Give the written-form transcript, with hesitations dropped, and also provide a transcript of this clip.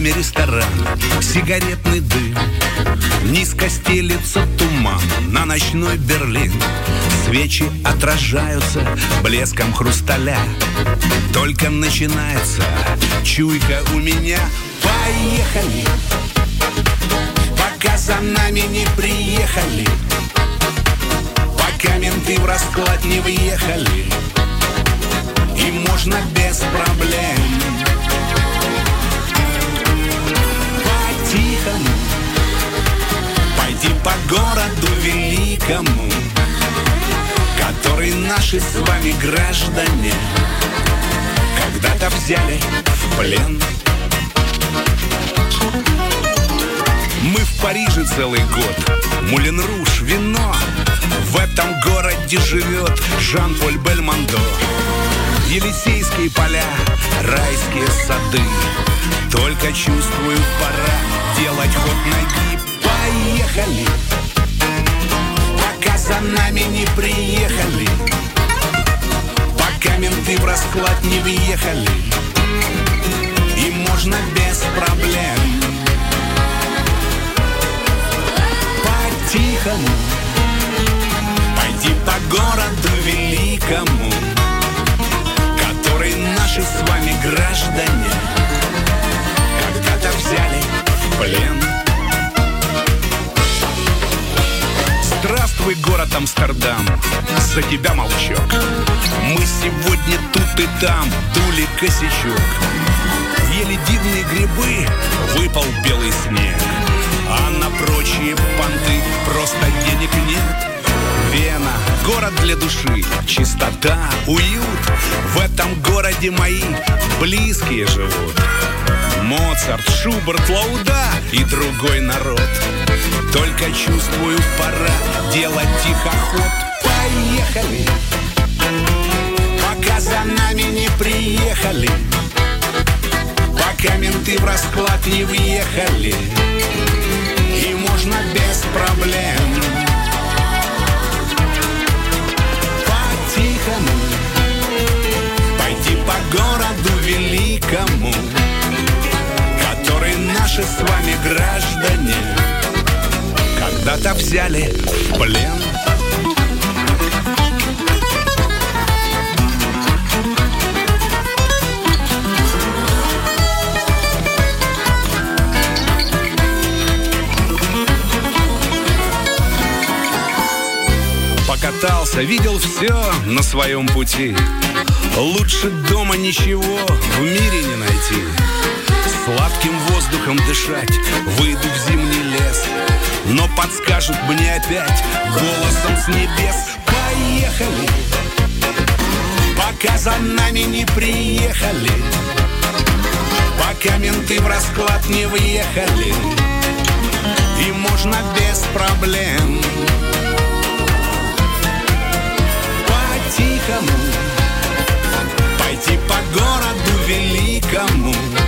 нами ресторан, сигаретный дым, низко стелится туман на ночной Берлин. Свечи отражаются блеском хрусталя. Только начинается чуйка у меня. Поехали, пока за нами не приехали, пока менты в расклад не въехали, и можно без проблем по-тихому пойти по городу великому, который наши с вами граждане когда-то взяли в плен. Мы в Париже целый год, Мулен Руж, вино. В этом городе живет Жан-Поль Бельмондо. Елисейские поля, райские сады. Только чувствую, пора делать ход ноги. Поехали, пока за нами не приехали, пока менты в расклад не въехали, и можно без проблем по-тихому пойти по городу великому, который наши с вами граждане когда-то взяли в плен. Здравствуй, город Амстердам, за тебя молчок. Мы сегодня тут и там дули косячок. Ели дивные грибы, выпал белый снег, а на прочие понты просто денег нет. Вена, город для души, чистота, уют. В этом городе мои близкие живут. Моцарт, Шуберт, Лауда и другой народ. Только чувствую, пора делать тихоход. Поехали, пока за нами не приехали, пока менты в расклад не въехали, и можно без проблем по-тихому пойти по городу великому, который наши с вами граждане когда-то взяли в плен. Покатался, видел все на своем пути. Лучше дома ничего в мире не найти. Сладким воздухом дышать, выйду в зимний лес, но подскажут мне опять голосом с небес. Поехали, пока за нами не приехали, пока менты в расклад не въехали, и можно без проблем по-тихому пойти по городу великому,